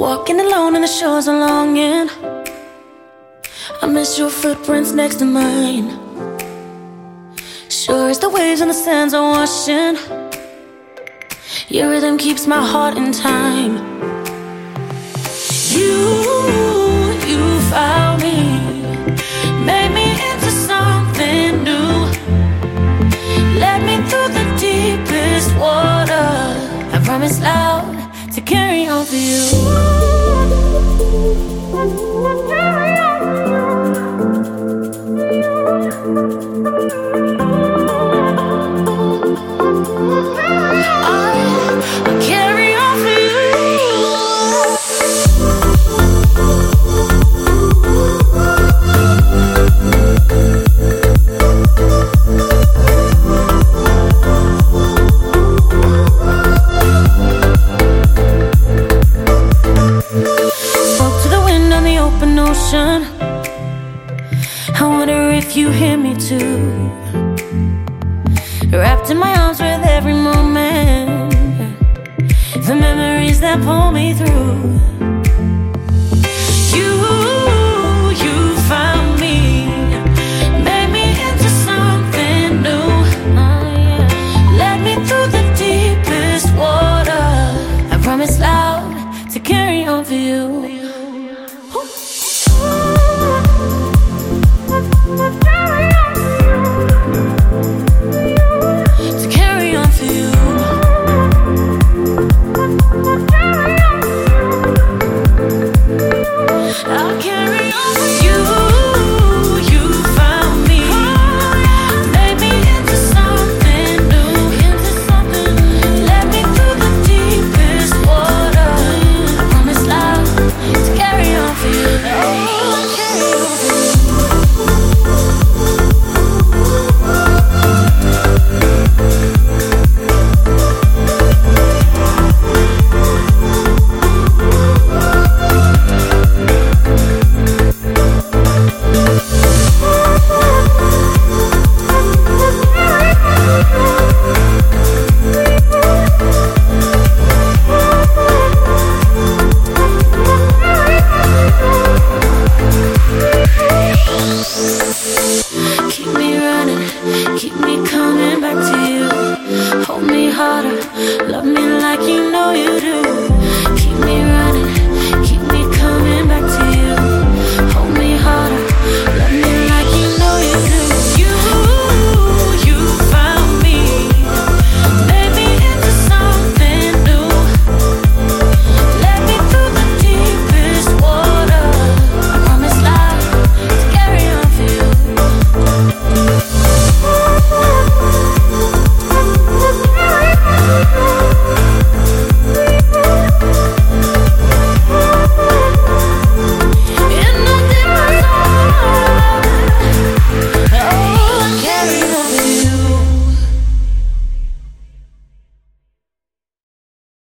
Walking alone on the shores of longing. I miss your footprints next to mine. Sure as the waves and the sands are washing, your rhythm keeps my heart in time. You found me, made me into something new, led me through the deepest water. I promise loud to carry on for you. I'll carry on for you. Spoke to the wind on the open ocean. I wonder if you hear me too. Wrapped in my arms with every moment, the memories that pull me through. You found me, made me into something new. Led me through the deepest water. I promise loud to carry on for you. To carry on for you. I'll carry on for you. You found me, made me into something new, led me through the deepest water. I promise loud to carry on for you. I'll carry on for you. Keep me running, keep me coming back to you. Hold me harder, love me like you know you do.